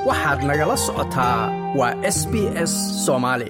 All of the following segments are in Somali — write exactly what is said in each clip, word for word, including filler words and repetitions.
waxaad nagala socotaa waa S B S Soomaali.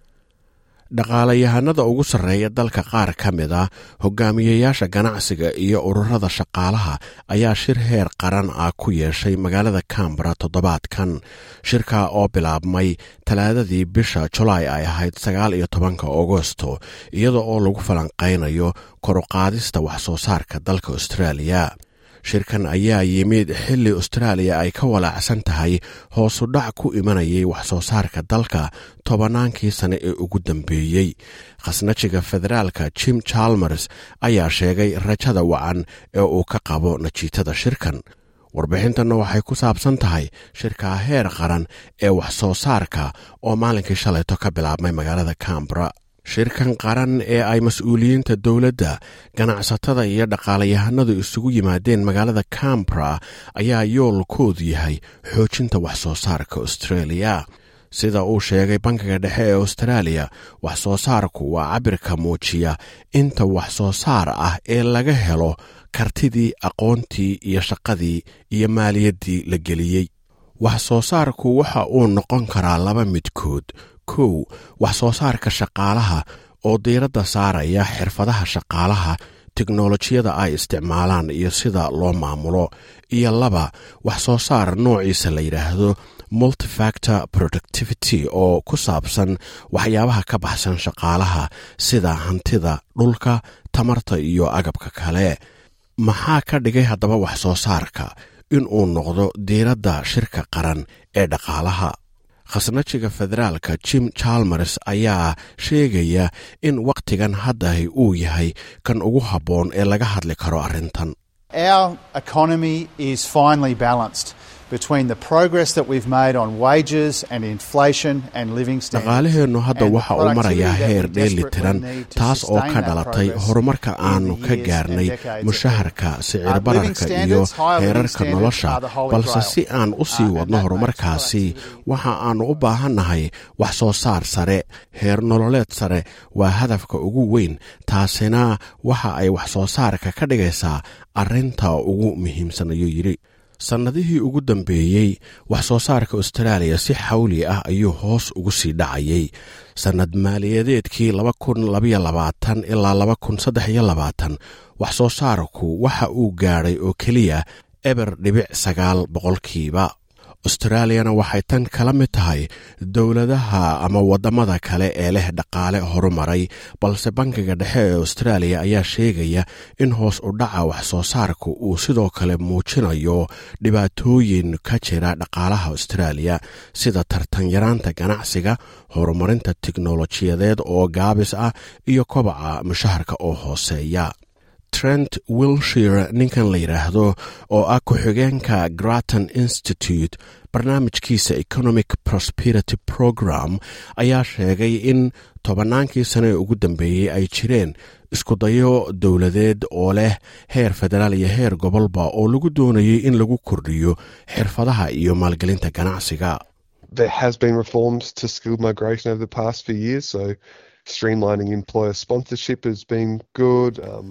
dhaqaalayahanada ugu sarreeya dalka qaar ka mid ah hogaamiyayaasha ganacsiga iyo ururada shaqaalaha ayaa shir heer qaran ah ku yeeshay magaalada Canberra toddobaadkan. shirka oo bilaabmay talaadadii bisha July ay ahayd sagaal iyo tobanka Agoosto, iyadoo oo lagu falanqeynayo kor u qaadista wax soo saarka dalka Australia. shirkan ayaa yimid xilli Australia ay ka walaacsan tahay hoos u dhac ku imanayay wax soo saarka dalka tobannaankii sane ee ugu dambeeyey. khasnajiga federaalka Jim Chalmers ayaa sheegay rajada wacan ee uu ka qabo natiijada shirkan. warbixintanna waxay ku saabsan tahay shirka heer qaran ee wax soo saarka oo maalinkii shalayto ka bilaabmay magaalada Canberra. shirkan qaran ee ay mas-uuliyiinta dowladda, ganacsatada iyo dhaqaalayahanadu isugu yimaadeen magaalada Canberra ayaa yoolkoodu yahay xoojinta wax soo saarka Australia. sida uu sheegay bankiga dhexe ee Australia, wax soo saarku waa cabirka muujiya inta wax soo saar ah ee laga helo kartidii, aqoontii iyo shaqadii iyo maaliyaddii la geliyey. wax soo saarku waxa uu noqon karaa laba midkood. kow, wax soo saarka shaqaalaha oo diiradda saaraya xirfadaha shaqaalaha, tiknolojiyada ay isticmaalaan iyo sida loo maamulo. iyo laba, wax soo saar noociisa la yidhaahdo multifactor productivity oo ku saabsan waxyaabaha ka baxsan shaqaalaha sida hantida, dhulka, tamarta iyo agabka kale. maxaa ka dhigay haddaba wax soo saarka inuu noqdo diiradda shirka qaran ee dhaqaalaha? khasnajiga federaalka Jim Chalmers ayaa sheegaya in waqtigan haddahi uu yahay kan ugu habboon ee laga hadli karo arrintan. Our economy is finally balanced between the progress that we've made on wages and inflation and living standards. dhaqaalaheennu hadda waxa uu marayaa heer dheelitiran, taas oo ka dhalatay horumarka aanu ka gaarnay mushaharka, sicir bararka iyo heerarka nolosha. balse si aan u sii wadno horumarkaasi, waxa aanu u baahannahay wax soo saar sare. heer nololeed sare waa hadafka ugu weyn. taasina waxa ay wax soo saarka ka dhigaysaa arrinta ugu muhiimsan, ayuu yidhi. sannadihii ugu dambeeyey, wax soo saarka Australia si xawli ah ayuu hoos ugu sii dhacayay. sannad maaliyadeedkii laba kun labaiyo labaatan ilaa laba kun saddex iyo labaatan, wax soo saarku waxa uu gaadhay oo keliya eber dhibic sagaal boqolkiiba. Australiana waxay tan kala mid tahay dowladaha ama waddamada kale ee leh dhaqaale horumaray, balse bankiga dhexe ee Australia ayaa sheegaya in hoos u dhaca wax soo saarku uu sidoo kale muujinayo dhibaatooyin ka jira dhaqaalaha Australia, sida tartan yaraanta ganacsiga, horumarinta tiknolojiyadeed oo gaabis ah iyo kobaca mushaharka oo hooseeya. Trent Wilshire, ninkan la yidhaahdo oo ah ku-xigeenka Grattan Institute, barnaamijkiisa Economic Prosperity Program, ayaa sheegay in tobannaankii sane ee ugu dambeeyey ay jireen iskudayo dowladeed oo leh heer federaal iyo heer gobolba oo lagu doonayay in lagu kordhiyo xirfadaha iyo maalgelinta ganacsiga. There has been reforms to skill migration over the past few years, so streamlining employer sponsorship has been good. Um,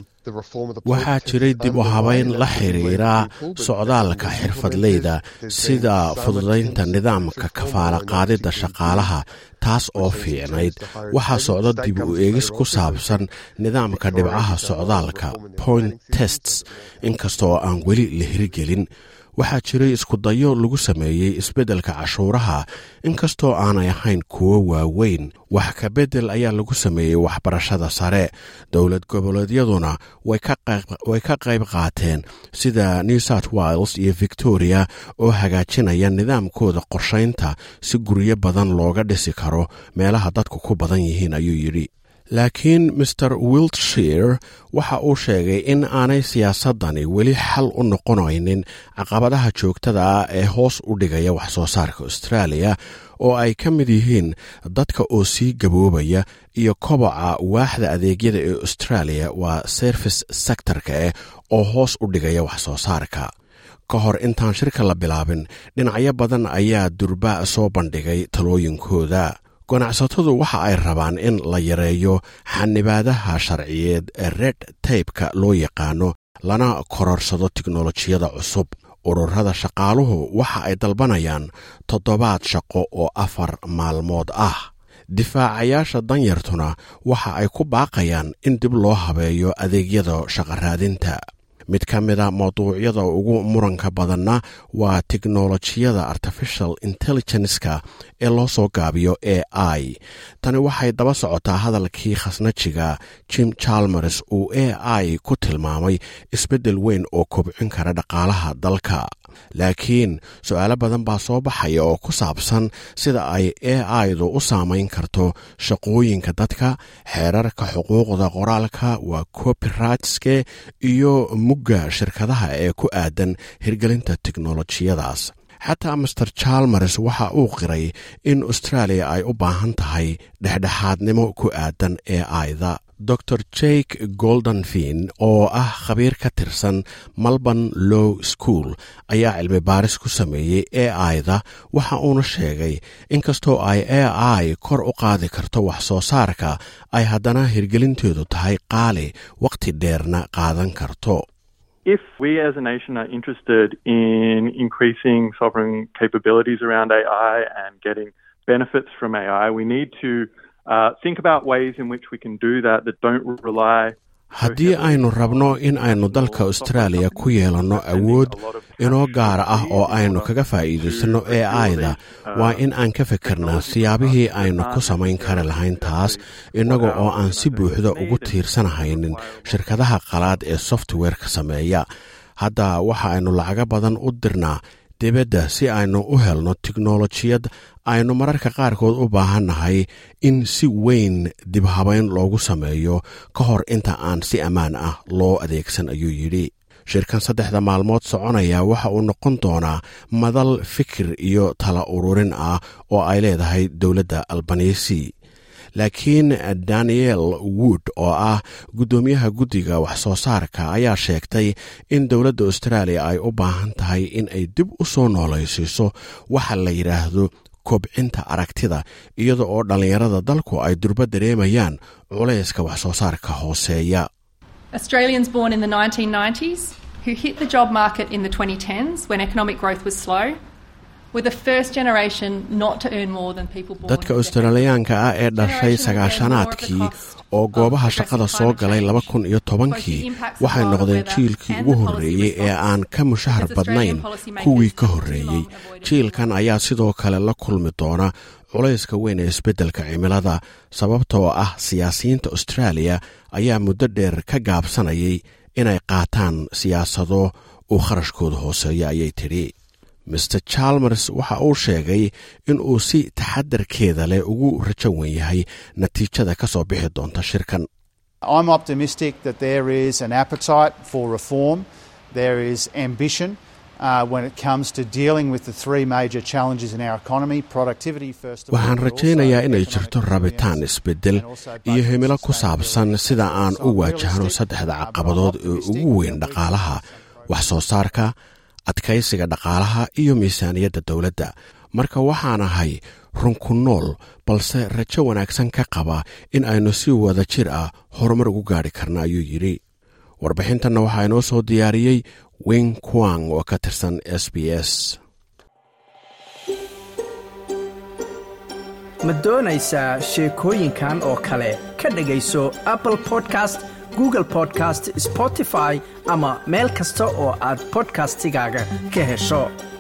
waxaa jiray dib u habayn la xiriira socdaalka xirfadleyda, sida fududaynta nidaamka kafaala qaadida shaqaalaha, taas oo fiicnayd. waxaa socdo dib u eegis ku saabsan nidaamka dhibcaha socdaalka point tests, inkastoo aan weli la hirgelin. waxaa jiray iskudayo lagu sameeyey isbeddelka cashuuraha, inkastoo aanay ahayn kuwo waaweyn. wax ka beddel ayaa lagu sameeyey waxbarashada sare. dowlad goboleedyaduna way ka qayb qaateen, sida New South Wales iyo Victoria, oo hagaajinaya nidaamkooda qorshaynta si guryo badan looga dhisi karo meelaha dadku ku badan yihiin, ayuu yidhi. laakiin mister Wiltshire waxa uu sheegay in aanay siyaasadani weli xal u noqonaynin caqabadaha joogtada ah ee hoos u dhigaya wax soo saarka Australia, oo ay ka mid yihiin dadka oo sii gaboobaya iyo koboca waaxda adeegyada ee Australia waa service sector-ka eh oo hoos u dhigaya wax soo saarka. ka hor intaan shirka la bilaabin, dhinacyo badan ayaa durba soo bandhigay talooyinkooda. ganacsatadu waxa ay rabaan in la yareeyo xanibaadaha sharciyeed ee red tape-ka loo yaqaano, lana kororsado tiknolojiyada cusub. ururada shaqaaluhu waxa ay dalbanayaan toddobaad shaqo oo afar maalmood ah. difaacayaasha danyartuna waxa ay ku baaqayaan in dib loo habeeyo adeegyada shaqaraadinta. mid ka mida mawduucyada ugu muranka badanna waa teknolojiyada artificial intelligence-ka ee loo soo gaabiyo A I. tani waxay daba socotaa hadalkii khasnajiga Jim Chalmers uu A I ku tilmaamay isbeddel weyn oo kobcin kara dhaqaalaha dalka. laakiin su'aalo badan baa soo baxaya oo ku saabsan sida ay A I-du u saamayn karto shaqooyinka dadka, xeerarka xuquuqda qoraalka waa copyrightske iyo mugga shirkadaha ee ku aadan hirgelinta teknolojiyadaas. xataa master Chalmers waxa uu qiray in Australia ay u baahan tahay dhexdhexaadnimo ku aadan A I-da. doctor Jake Goldenfein oo ah khabiir ka tirsan Melbourne Law School ayaa cilmi baaris ku sameeyey A I-da. waxa uuna sheegay inkastoo ay A I kor u qaadi karto wax soo saarka, ay haddana hirgelinteedu tahay qaali, waqti dheerna qaadan karto. If we as a nation are interested in increasing sovereign capabilities around A I and getting benefits from A I, we need to uh, think about ways in which we can do that that don't rely. haddii aynu rabno in aynu dalka Australia ku yeelanno awood inoo gaar ah oo aynu kaga faa'iidaysanno A I-da, waa in aan ka fikirnaa siyaabihii aynu ku samayn kari lahayn taas, innaga oo aan si buuxda ugu tiirsanahaynin shirkadaha qalaad ee software-ka sameeya. hadda waxa aynu lacaga badan u dirnaa dibadda si aynu u helno tiknolojiyad aynu mararka qaarkood u baahannahay in si weyn dib habayn loogu sameeyo ka hor inta aan si ammaan ah loo adeegsan, ayuu yidhi. shirkan saddexda maalmood soconaya waxa uu noqon doonaa madal fikir iyo tala ururin ah oo ay leedahay dowladda Albanese. laakiin Daniel Wood oo ah guddoomiyaha guddiga wax soo saarka ayaa sheegtay in dowladda Australia ay u baahan tahay in ay dib u soo noolaysiiso waxa la yidhaahdo kobcinta aragtida, iyada oo dhallinyarada dalku ay durba dareemayaan culayska wax soo saarka hooseeya. Australians born in the nineteen nineties who hit the job market in the twenty tens when economic growth was slow were the first generation not to earn more than people born. dadka Australiyaanka ah ee dhashay sagaashanaadkii oo goobaha shaqada soo galay laba kun iyo tobankii waxay noqdeen jiilkii ugu horreeyey ee aan ka mushahar badnayn kuwii ka horreeyey. jiilkan ayaa sidoo kale la kulmi doona culayska weyn ee isbeddelka cimilada, sababtoo ah siyaasiyiinta Australia ayaa muddo dheer ka gaabsanayay inay qaataan siyaasado uu kharashkooda hooseeya, ayay tidhi. mister Chalmers waxa uu sheegay in uu si taxadarkeeda leh ugu rajo weyn yahay natiijada ka soo bixi doonta shirkan. I'm optimistic that there is an appetite for reform, there is ambition uh, when it comes to dealing with the three major challenges in our economy, productivity first of all. waxaan rajaynayaa inay jirto rabitaan isbeddel iyo himilo ku saabsan sida aan u waajahno saddexda caqabadood ee ugu weyn dhaqaalaha, wax soo saarka, adkaysiga dhaqaalaha iyo miisaaniyadda dowladda. marka waxaan ahay run ku nool balse rajo wanaagsan ka qaba in aynu si wada jir ah horumar ugu gaari karna, ayuu yidhi. warbixintanna waxaa inoo soo diyaariyey Wing Kwang oo ka tirsan S B S. ma doonaysaa sheekooyinkan oo kale ka dhegayso Apple Podcast, Google Podcast, Spotify ama meel kasta oo aad podcastigaaga ka hesho.